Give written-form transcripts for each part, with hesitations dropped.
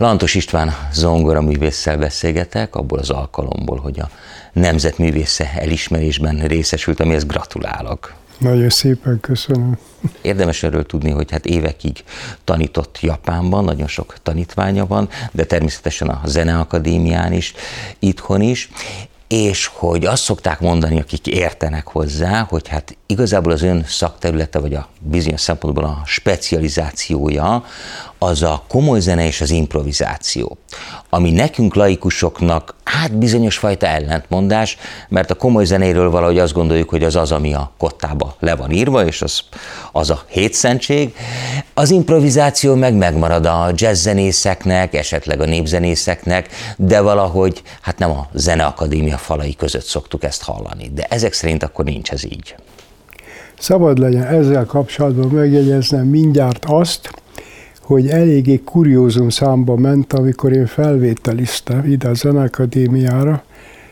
Lantos István zongoraművésszel beszélgetek, abból az alkalomból, hogy a nemzetművésze elismerésben részesült, amihez gratulálok. Nagyon szépen köszönöm. Érdemes erről tudni, hogy hát évekig tanított Japánban, nagyon sok tanítványa van, de természetesen a Zeneakadémián is, itthon is, és hogy azt szokták mondani, akik értenek hozzá, hogy hát igazából az ön szakterülete, vagy a bizonyos szempontból a specializációja, az a komoly zene és az improvizáció, ami nekünk laikusoknak hát bizonyos fajta ellentmondás, mert a komoly zenéről valahogy azt gondoljuk, hogy az az, ami a kottába le van írva, és az a hétszentség. Az improvizáció meg megmarad a jazzzenészeknek, esetleg a népzenészeknek, de valahogy hát nem a Zeneakadémia falai között szoktuk ezt hallani. De ezek szerint akkor nincs ez így. Szabad legyen ezzel kapcsolatban megjegyeznem mindjárt azt, hogy eléggé kuriózum számba ment, amikor én felvételiztem ide a Zeneakadémiára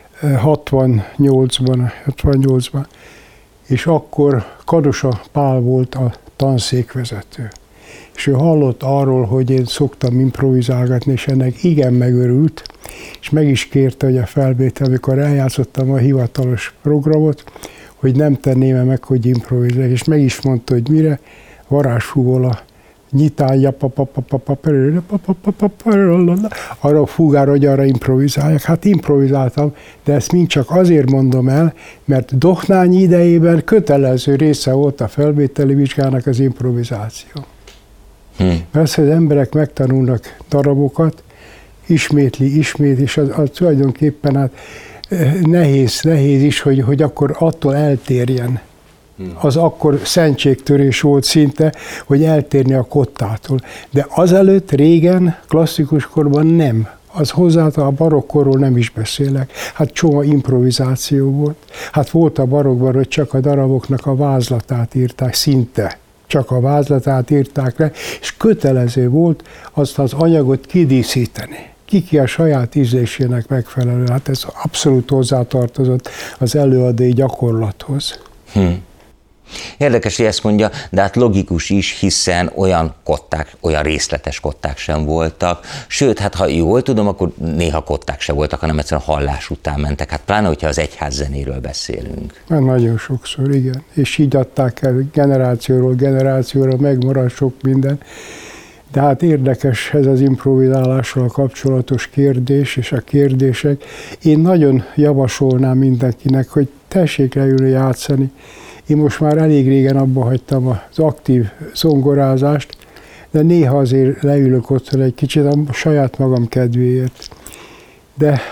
68-ban, és akkor Kadosa Pál volt a tanszékvezető. És ő hallott arról, hogy én szoktam improvizálgatni, és ennek igen megörült, és meg is kérte, hogy a felvétel, amikor eljátszottam a hivatalos programot, hogy nem tenném meg, hogy improvizálják, és meg is mondta, hogy mire, varázsfúvola, nyitálja, arra a fúgára, hogy arra improvizálják. Hát improvizáltam, de ezt mind csak azért mondom el, mert Dohnányi idejében kötelező része volt a felvételi vizsgának az improvizáció. Persze az emberek megtanulnak darabokat, ismétli, és az tulajdonképpen hát nehéz is, hogy akkor attól eltérjen. Az akkor szentségtörés volt szinte, hogy eltérni a kottától. De azelőtt régen, klasszikus korban nem. Az hozzától a barokkorról nem is beszélek. Hát csomó improvizáció volt. Hát volt a barokkban, hogy csak a daraboknak a vázlatát írták, szinte. Csak a vázlatát írták le, és kötelező volt azt az anyagot kidíszíteni. Ki a saját ízlésének megfelelő. Hát ez abszolút hozzátartozott az előadói gyakorlathoz. Érdekes, hogy ezt mondja, de hát logikus is, hiszen olyan részletes kották sem voltak. Sőt, hát ha jól tudom, akkor néha kották sem voltak, hanem egyszerűen hallás után mentek. Hát pláne, hogyha az egyház zenéről beszélünk. Nagyon sokszor, igen. És így adták el generációról generációra, megmarad sok minden. De hát érdekes ez az improvizálással kapcsolatos kérdés és a kérdések. Én nagyon javasolnám mindenkinek, hogy tessék leülni játszani. Én most már elég régen abba hagytam az aktív zongorázást, de néha azért leülök otthon egy kicsit a saját magam kedvéért. De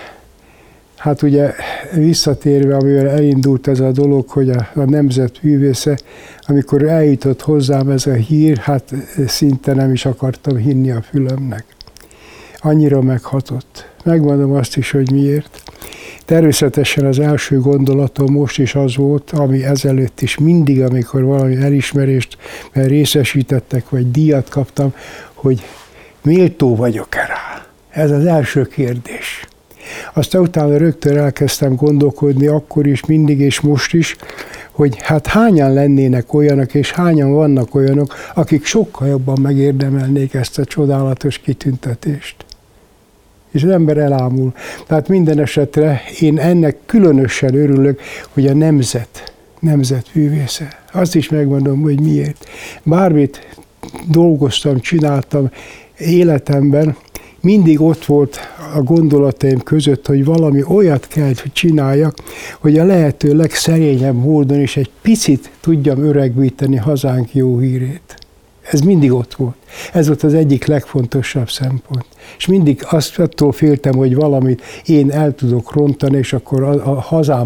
hát ugye visszatérve, amivel elindult ez a dolog, hogy a nemzetművésze, amikor eljutott hozzám ez a hír, hát szinte nem is akartam hinni a fülemnek. Annyira meghatott. Megmondom azt is, hogy miért. Természetesen az első gondolatom most is az volt, ami ezelőtt is mindig, amikor valami elismerést részesítettek, vagy díjat kaptam, hogy méltó vagyok-e rá. Ez az első kérdés. Aztán utána rögtön elkezdtem gondolkodni akkor is, mindig és most is, hogy hát hányan lennének olyanok, és hányan vannak olyanok, akik sokkal jobban megérdemelnék ezt a csodálatos kitüntetést. És az ember elámul. Tehát minden esetre én ennek különösen örülök, hogy a nemzetművésze. Azt is megmondom, hogy miért. Bármit dolgoztam, csináltam életemben, mindig ott volt a gondolataim között, hogy valami olyat kell, hogy csináljak, hogy a lehető legszerényebb módon is egy picit tudjam öregbíteni hazánk jó hírét. Ez mindig ott volt. Ez volt az egyik legfontosabb szempont. És mindig attól féltem, hogy valamit én el tudok rontani, és akkor a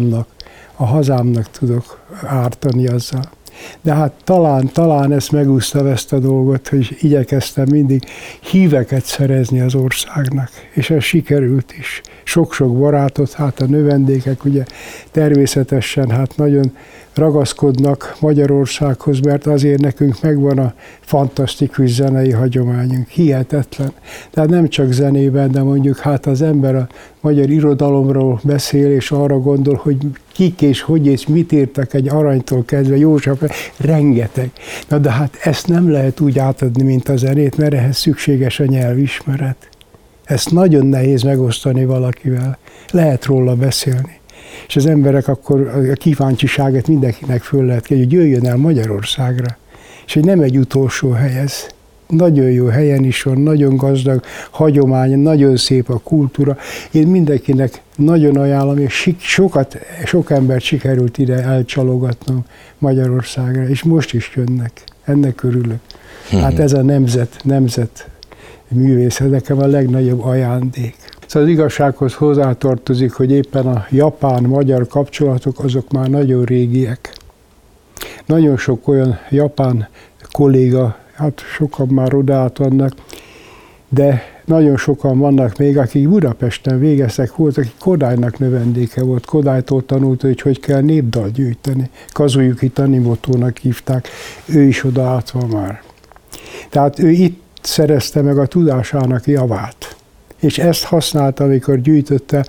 hazámnak tudok ártani azzal. De hát talán ezt megúsztam ezt a dolgot, hogy igyekeztem mindig híveket szerezni az országnak, és ez sikerült is. Sok-sok barátot, hát a növendékek ugye természetesen hát nagyon ragaszkodnak Magyarországhoz, mert azért nekünk megvan a fantasztikus zenei hagyományunk, hihetetlen. Tehát nem csak zenében, de mondjuk hát az ember a magyar irodalomról beszél, és arra gondol, hogy kik és hogy és mit írtak egy Aranytól kezdve, József, rengeteg. Na de hát ezt nem lehet úgy átadni, mint a zenét, mert ehhez szükséges a nyelvismeret. Ezt nagyon nehéz megosztani valakivel. Lehet róla beszélni. És az emberek akkor a kíváncsiságát mindenkinek föl lehet kell, hogy jöjjön el Magyarországra. És hogy nem egy utolsó hely ez. Nagyon jó helyen is van, nagyon gazdag hagyomány, nagyon szép a kultúra. Én mindenkinek nagyon ajánlom, és sok embert sikerült ide elcsalogatnom Magyarországra, és most is jönnek. Ennek örülök. Hát ez a nemzet művészet nekem a legnagyobb ajándék. Szóval az igazsághoz hozzátartozik, hogy éppen a japán-magyar kapcsolatok azok már nagyon régiek. Nagyon sok olyan japán kolléga, hát sokan már odaállt vannak, de nagyon sokan vannak még, akik Budapesten végeztek, volt, aki Kodálynak növendéke volt. Kodálytól tanult, hogy kell népdalt gyűjteni. Kazuyuki Tanimotónak hívták, ő is odaállt van már. Tehát ő itt szerezte meg a tudásának javát. És ezt használta, amikor gyűjtötte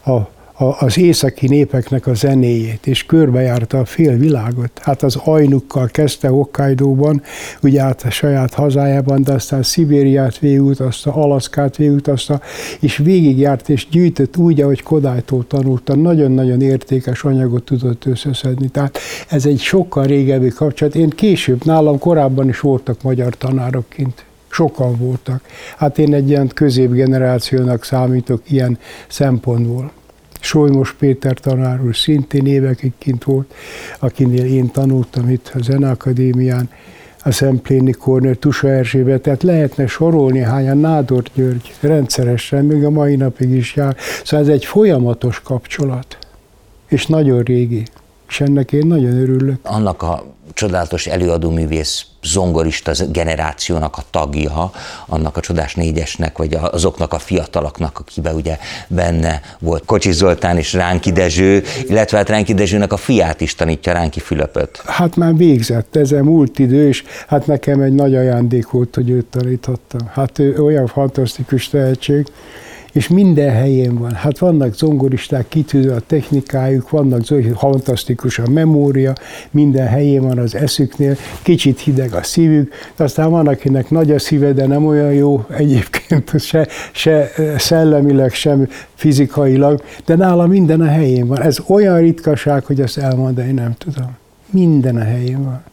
az északi népeknek a zenéjét, és körbejárta a fél világot. Hát az Ainukkal kezdte Hokkaidóban, ugye át a saját hazájában, de aztán Szibériát végigutazta, Alaszkát végigutazta, és végigjárt és gyűjtött úgy, ahogy Kodálytól tanulta. Nagyon-nagyon értékes anyagot tudott összeszedni. Tehát ez egy sokkal régebbi kapcsolat. Én később, nálam korábban is voltak magyar tanárok kint. Sokan voltak. Hát én egy ilyen középgenerációnak számítok ilyen szempontból. Solymos Péter tanár úr szintén évekig kint volt, akinél én tanultam itt a Zeneakadémián, a Szempléni Kornél, Tusa Erzsébet, tehát lehetne sorolni hányan, Nádor György rendszeresen, még a mai napig is jár. Szóval ez egy folyamatos kapcsolat, és nagyon régi, és ennek én nagyon örülök. Annak a csodálatos előadóművész zongorista generációnak a tagja, annak a csodás négyesnek, vagy azoknak a fiataloknak, akiben ugye benne volt Kocsis Zoltán és Ránki Dezső, illetve hát Ránki Dezsőnek a fiát is tanítja, Ránki Fülöpöt. Hát már végzett, ezen múlt idő, és hát nekem egy nagy ajándék volt, hogy őt tanítottam. Hát ő olyan fantasztikus tehetség, és minden helyén van. Hát vannak zongoristák, kitűnő a technikájuk, vannak fantasztikus a memória, minden helyén van az eszüknél, kicsit hideg a szívük, de aztán van, akinek nagy a szíve, de nem olyan jó egyébként, se szellemileg, sem fizikailag, de nála minden a helyén van. Ez olyan ritkaság, hogy ezt elmondani nem tudom. Minden a helyén van.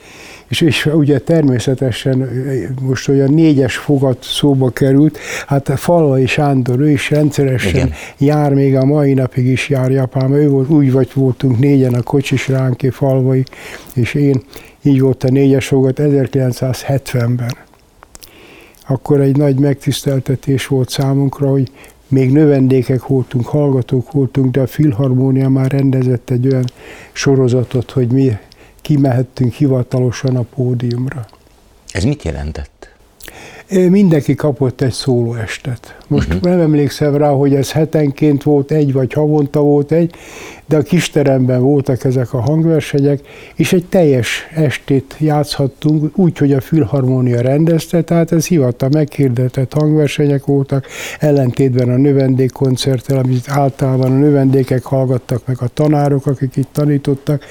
És ugye természetesen most olyan 4-es fogat szóba került, hát a Falvai Sándor, ő is rendszeresen jár, még a mai napig is jár Japánba, ő volt, úgy voltunk 4-en, a Kocsis, Ránki, Falvai, és én, így volt a 4-es fogat 1970-ben. Akkor egy nagy megtiszteltetés volt számunkra, hogy még növendékek voltunk, hallgatók voltunk, de a Filharmónia már rendezett egy olyan sorozatot, hogy mi kimehettünk hivatalosan a pódiumra. Ez mit jelentett? Mindenki kapott egy szólóestet. Most nem emlékszem rá, hogy ez hetenként volt egy, vagy havonta volt egy, de a kisteremben voltak ezek a hangversenyek, és egy teljes estét játszhattunk, úgy, hogy a Filharmónia rendezte, tehát ez hivatal meghirdetett hangversenyek voltak, ellentétben a növendékkoncerttel, amit általában a növendékek hallgattak, meg a tanárok, akik itt tanítottak.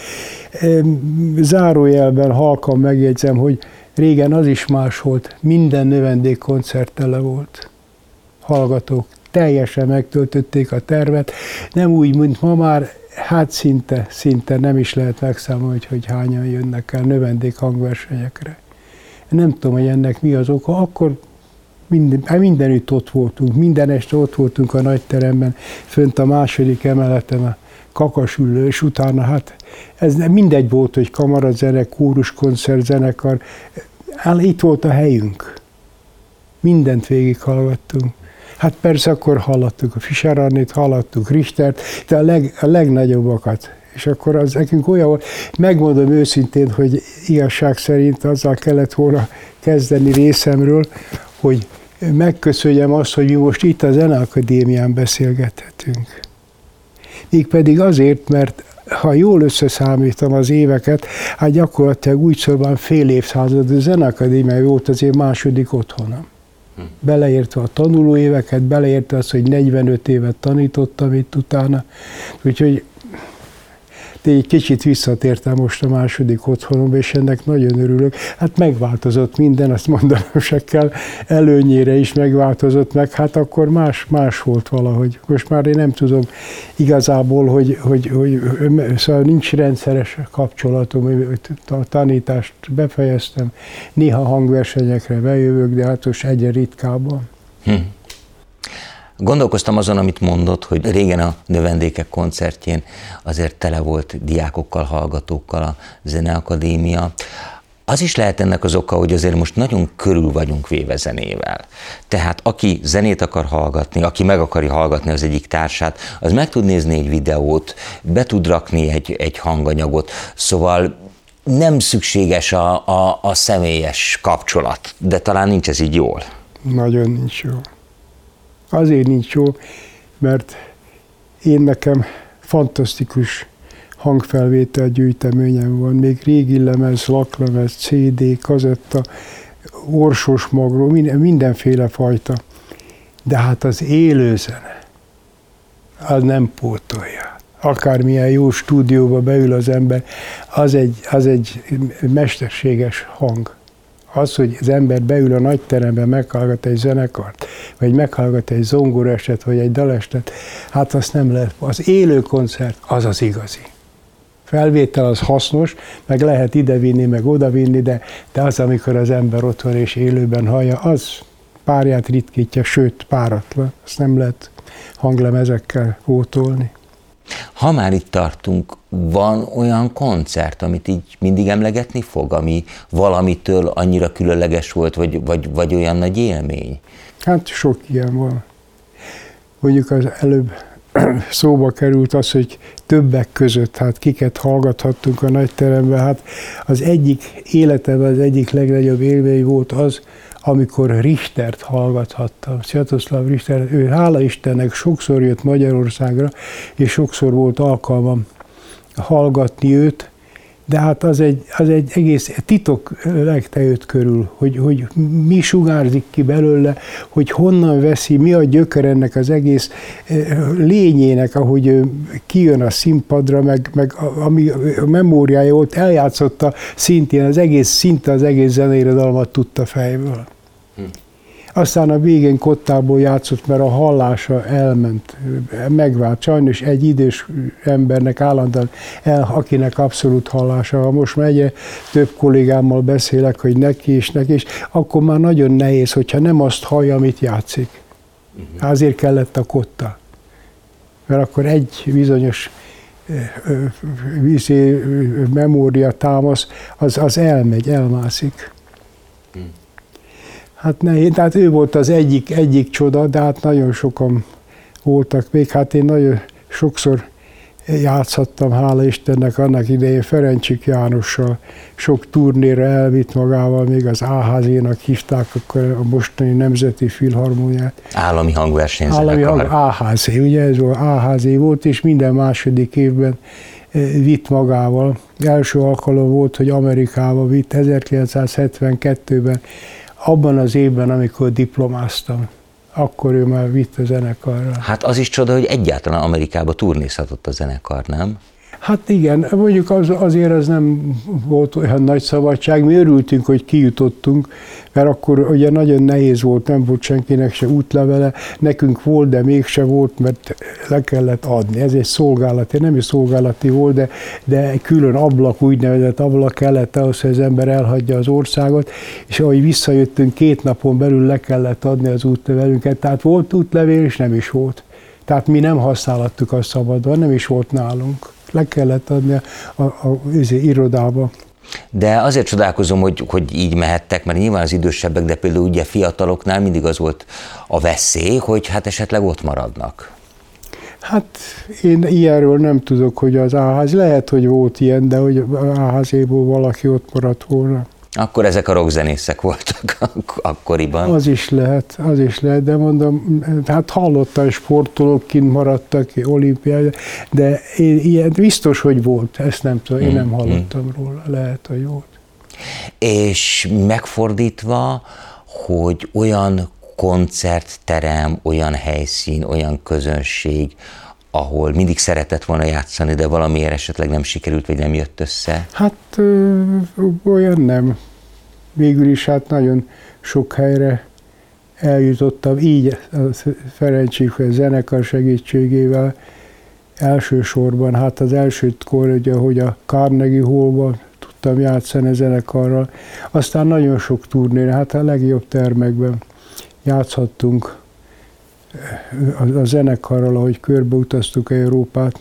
Zárójelben halkan megjegyzem, hogy régen az is más volt, minden növendékkoncert tele volt. Hallgatók teljesen megtöltötték a tervet, nem úgy, mint ma már, hát szinte nem is lehet megszámolni, hogy hányan jönnek el növendék hangversenyekre. Nem tudom, hogy ennek mi az oka, akkor mindenütt ott voltunk, minden este ott voltunk a nagyteremben, fönt a második emeleten a kakasülő, és utána hát ez mindegy volt, hogy kamarazene, kóruskoncert, zenekar, itt volt a helyünk. Mindent végighallgattunk. Hát persze akkor hallottuk a Fischer Arnit, hallottuk Richtert, de a legnagyobbakat. És akkor az nekünk olyan volt, megmondom őszintén, hogy igazság szerint azzal kellett volna kezdeni részemről, hogy megköszönjem azt, hogy mi most itt a Zeneakadémián beszélgethetünk. Mégpedig azért, mert ha jól összeszámítom az éveket, hát gyakorlatilag úgy szóval fél évszázad a Zeneakadémia volt az én második otthonom. Beleértve a tanulóéveket, beleértve azt, hogy 45 évet tanítottam itt utána. Úgyhogy egy kicsit visszatértem most a második otthonomba, és ennek nagyon örülök. Hát megváltozott minden, azt mondanom se kell, előnyére is megváltozott meg, hát akkor más volt valahogy. Most már én nem tudom igazából, hogy szóval nincs rendszeres kapcsolatom, a tanítást befejeztem, néha hangversenyekre bejövök, de hát most egyre ritkábban. Gondolkoztam azon, amit mondott, hogy régen a Növendékek koncertjén azért tele volt diákokkal, hallgatókkal a Zeneakadémia. Az is lehet ennek az oka, hogy azért most nagyon körül vagyunk véve zenével. Tehát aki zenét akar hallgatni, aki meg akarja hallgatni az egyik társát, az meg tud nézni egy videót, be tud rakni egy hanganyagot, szóval nem szükséges a személyes kapcsolat, de talán nincs ez így jól. Nagyon nincs jó. Azért nincs jó, mert nekem fantasztikus hangfelvétel gyűjteményem van, még régi lemez, laklemez, CD, kazetta, orsos magró, mindenféle fajta. De hát az élőzene, az nem pótolja. Akármilyen jó stúdióba beül az ember, az egy mesterséges hang. Az, hogy az ember beül a nagy teremben, meghallgat egy zenekart, vagy meghallgat egy zongorestet, vagy egy dalestet, hát azt nem lehet. Az élő koncert az az igazi. Felvétel az hasznos, meg lehet idevinni, meg odavinni, de az, amikor az ember ott van és élőben hallja, az párját ritkítja, sőt páratlan. Azt nem lehet hanglemezekkel pótolni. Ha már itt tartunk, van olyan koncert, amit így mindig emlegetni fog, ami valamitől annyira különleges volt, vagy olyan nagy élmény? Hát sok ilyen van. Mondjuk az előbb szóba került az, hogy többek között, hát kiket hallgathattunk a nagyteremben, hát az egyik életemben az egyik legnagyobb élmény volt az, amikor Richtert hallgathattam. Sviatoslav Richter, ő hála Istennek sokszor jött Magyarországra, és sokszor volt alkalmam hallgatni őt, de hát az egy egész titok legte őt körül, hogy mi sugárzik ki belőle, hogy honnan veszi, mi a gyöker ennek az egész lényének, ahogy ő kijön a színpadra, meg ami a memóriája volt, eljátszotta szintén szinte az egész zeneirodalmat tudta fejből. Aztán a végén kottából játszott, mert a hallása elment, megvált. Sajnos egy idős embernek állandóan, akinek abszolút hallása van. Most már egyre több kollégámmal beszélek, hogy neki és akkor már nagyon nehéz, hogyha nem azt hallja, amit játszik. Azért kellett a kotta. Mert akkor egy bizonyos memória támasz, az elmászik. Hát nehéz, tehát ő volt az egyik csoda, de hát nagyon sokan voltak még. Hát én nagyon sokszor játszhattam, hála Istennek, annak idején Ferencsik Jánossal, sok turnéra elvitt magával, még az AHZ-nak hívták akkor a mostani Nemzeti Filharmóniát. Állami hangversenyzenekar. AHZ, ugye ez volt, AHZ volt, és minden második évben vitt magával. Első alkalom volt, hogy Amerikába vitt 1972-ben, abban az évben, amikor diplomáztam, akkor ő már vitt a zenekarra. Hát az is csoda, hogy egyáltalán Amerikába turnézhatott a zenekar, nem? Hát igen, mondjuk azért az nem volt olyan nagy szabadság. Mi örültünk, hogy kijutottunk, mert akkor ugye nagyon nehéz volt, nem volt senkinek se útlevele. Nekünk volt, de mégse volt, mert le kellett adni. Ez egy szolgálati, nem egy szolgálati volt, de külön ablak, úgynevezett ablak kellett ahhoz, hogy az ember elhagyja az országot, és ahogy visszajöttünk, 2 napon belül le kellett adni az útlevelünket. Tehát volt útlevél, és nem is volt. Tehát mi nem használhattuk azt szabadon, nem is volt nálunk. Le kellett adni az irodába. De azért csodálkozom, hogy így mehettek, mert nyilván az idősebbek, de például ugye fiataloknál mindig az volt a veszély, hogy hát esetleg ott maradnak. Hát én ilyenről nem tudok, hogy az AHZ, lehet, hogy volt ilyen, de hogy AHZ-ból valaki ott maradt volna. Akkor ezek a rockzenészek voltak akkoriban. Az is lehet, de mondom, hát hallottam, sportolók kint maradtak, olimpiára, de ilyen biztos, hogy volt, ezt nem tudom, én nem hallottam róla, lehet, hogy volt. És megfordítva, hogy olyan koncertterem, olyan helyszín, olyan közönség, ahol mindig szeretett volna játszani, de valamiért esetleg nem sikerült, vagy nem jött össze? Hát olyan nem. Végül is hát nagyon sok helyre eljutottam, így a Ferencsikő zenekar segítségével elsősorban, hát az elsőtkor, ugye, hogy a Carnegie Hallban tudtam játszani a zenekarral, aztán nagyon sok turnén, hát a legjobb termekben játszhattunk a zenekarral, ahogy körbeutaztuk Európát.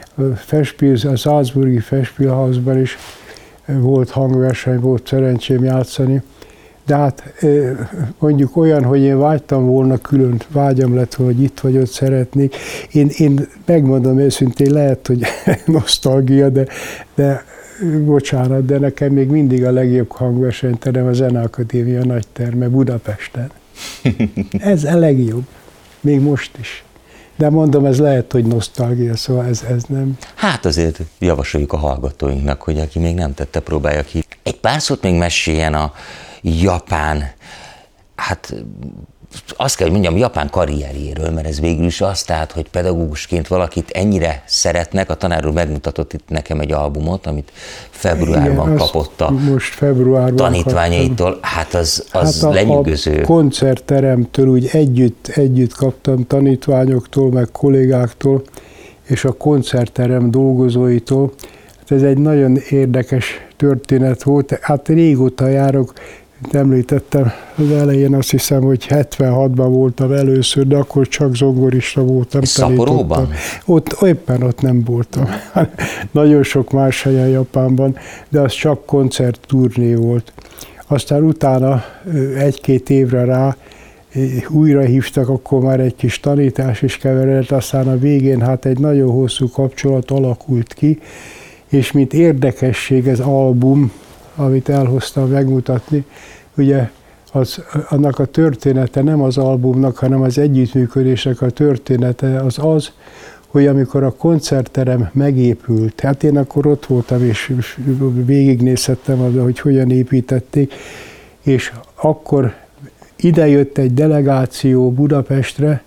A Salzburgi Festspielhausban is volt hangverseny, volt szerencsém játszani, de hát mondjuk olyan, hogy én vágytam volna, külön vágyam lett, hogy itt vagy ott szeretnék. Én megmondom őszintén, lehet, hogy nosztalgia, de bocsánat, de nekem még mindig a legjobb hangversenyterem a Zeneakadémia nagyterme Budapesten. Ez a legjobb, még most is. De mondom, ez lehet, hogy nosztalgia, szóval ez nem. Hát azért javasoljuk a hallgatóinknak, hogy aki még nem tette, próbálja ki. Egy pár szót még meséljen a japán, hát azt kell, hogy mondjam, japán karrierjéről, mert ez végül is az, tehát, hogy pedagógusként valakit ennyire szeretnek. A tanár úr megmutatott itt nekem egy albumot, amit februárban kapott a most februárban tanítványaitól. kaptam. Hát az lenyűgöző. A koncertteremtől úgy együtt kaptam tanítványoktól, meg kollégáktól, és a koncertterem dolgozóitól. Hát ez egy nagyon érdekes történet volt. Hát régóta járok, említettem az elején, azt hiszem, hogy 76-ban voltam először, de akkor csak zongorista voltam. Szaporóban? Éppen ott nem voltam. Nagyon sok más helyen Japánban, de az csak koncertturné volt. Aztán utána egy-két évre rá újra hívtak, akkor már egy kis tanítás is keveredett, aztán a végén hát egy nagyon hosszú kapcsolat alakult ki, és mint érdekesség ez album, amit elhoztam megmutatni, ugye annak a története nem az albumnak, hanem az együttműködésnek a története az, hogy amikor a koncertterem megépült, hát én akkor ott voltam, és végignézhettem az, hogy hogyan építették, és akkor idejött egy delegáció Budapestre,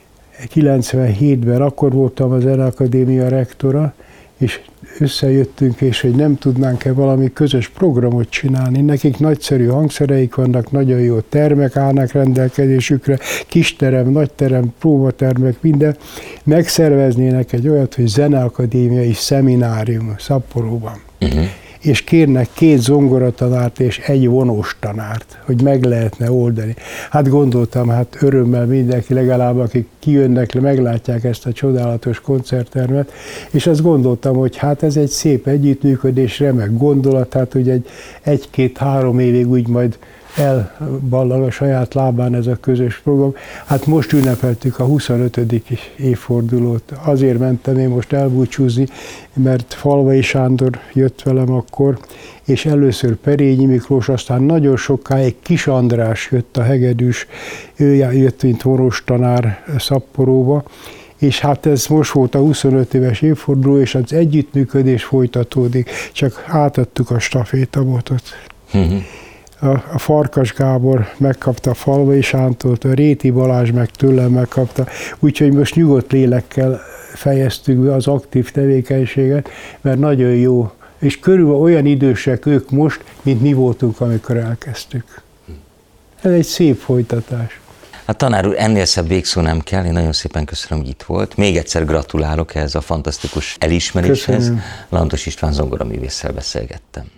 97-ben, akkor voltam a Zeneakadémia rektora, és összejöttünk, és hogy nem tudnánk-e valami közös programot csinálni. Nekik nagyszerű hangszereik vannak, nagyon jó termek állnak rendelkezésükre, kisterem, nagyterem, próbatermek, minden. Megszerveznének egy olyat, hogy Zeneakadémiai szeminárium Szapporóban. És kérnek 2 zongoratanárt és 1 vonós tanárt, hogy meg lehetne oldani. Hát gondoltam, hát örömmel mindenki, legalább akik kijönnek, meglátják ezt a csodálatos koncerttermet, és azt gondoltam, hogy hát ez egy szép együttműködés, remek gondolat, hát hogy 1-2-3 évig úgy majd elballag a saját lábán ez a közös program. Hát most ünnepeltük a 25. évfordulót. Azért mentem én most elbúcsúzni, mert Falvai Sándor jött velem akkor, és először Perényi Miklós, aztán nagyon sokáig Kis András jött a hegedűs, ő jött, mint orvos tanár Szapporóba, és hát ez most volt a 25 éves évforduló, és az együttműködés folytatódik, csak átadtuk a stafétabotot. A Farkas Gábor megkapta a Falvai Sándort, a Réti Balázs meg tőlem megkapta, úgyhogy most nyugodt lélekkel fejeztük be az aktív tevékenységet, mert nagyon jó, és körülbelül olyan idősek ők most, mint mi voltunk, amikor elkezdtük. Ez egy szép folytatás. A tanár úr, ennél szebb végszó nem kell, én nagyon szépen köszönöm, hogy itt volt. Még egyszer gratulálok ehhez a fantasztikus elismeréshez. Köszönöm. Lantos István zongoraművésszel beszélgettem.